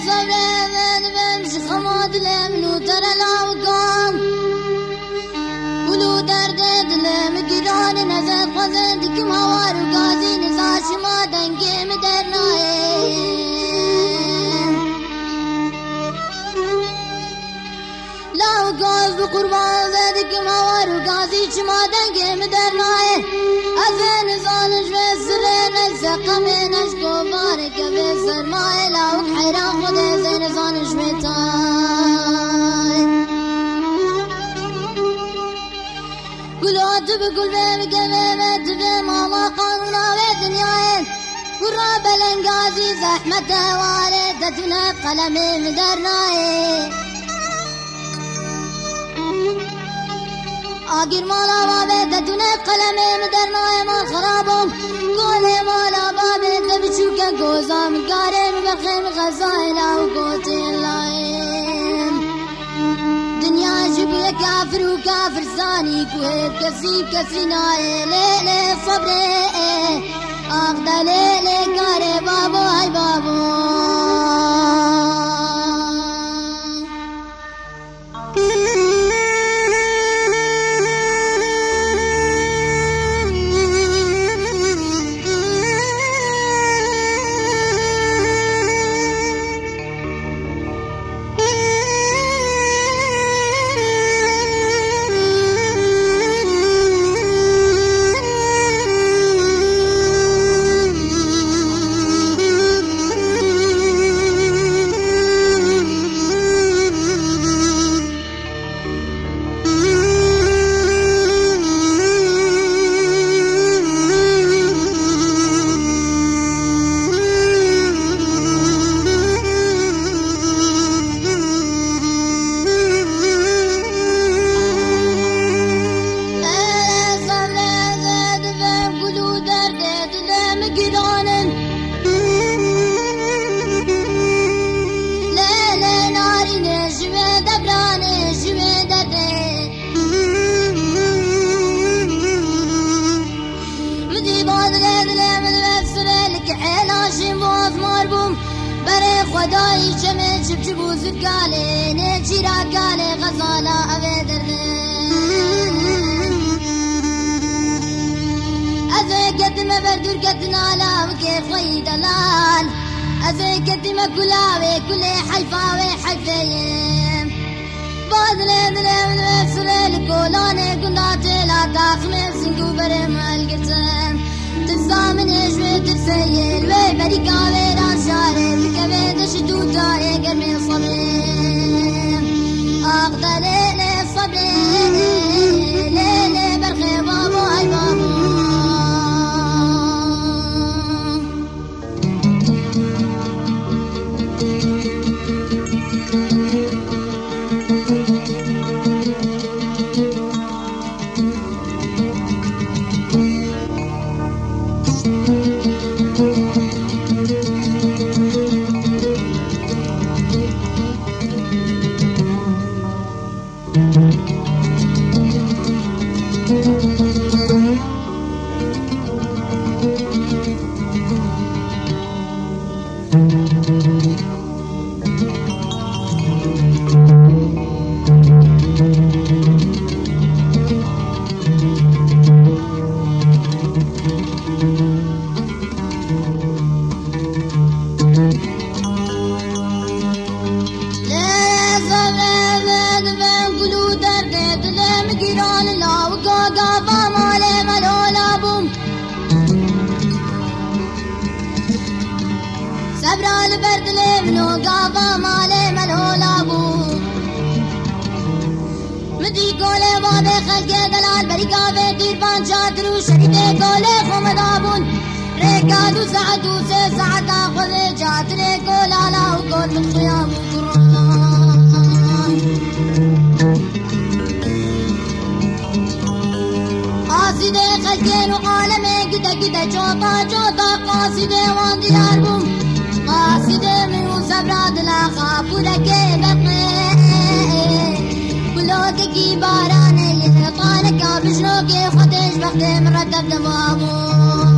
صبر بمشي خماد لمنو ترى العوقام ولو درد دلم گران نظر خزن دکم هوار و گازی نزاش ما دنگم در نایم لاو گاز بقربان دکم هوار و گازی چما دنگم در نایم از نزانش و سرین الزقم نشکو بارک و سرمای لاو حیران خود زین نزانش و تایم قلوات بقول بمقامة بماما قانونا ودنياين قرى بلنقازي زحمة والدتنا قلمي مدرناي آقر مالا والدتنا قلمي مدرناي ما خرابهم قولي مالا بابت بشوكا قوزام قارم بخيم غزايلا وقوتي اللاين دنیا جبه کافر و کافر ثانی کوه کسی نایه لیله صبره آقدا لیله کاره بابو های بابو خدای چمه چپ چپو زرگاله نه چیراگاله غزالا اوه درده از قدمه بردور قدنا لاو که خوی دلال از قدمه کلاوه کله حلفاوه حلفیم بادله دله سره لکولانه گنداته لا تاخمه سنگو برم الگتم تزامن اجوه ترسيل وبريكا ويران شاري بكبه دشتو تاري قرمي صبري اقدر ليلي صبري ليلي برخي بابو هاي بابو صبران بردلي منو قابا مالي ملهولا بو مدي قولي بابي خلقي دلال بريقا في ديربان شاترو شريدي قولي خمدابون ريقادو ساعدو سي ساعد آخذ جاتري قولا لا وقول من خيام وقران قاصدي خلقين وعالمي قدا قدا جوطا جوطا قاصدي وان ديار بوم قاصدي من وصبرات لا خافو لكي بطني بلوكي باراني طالك بشروكي خدش بختي مرتب دمامو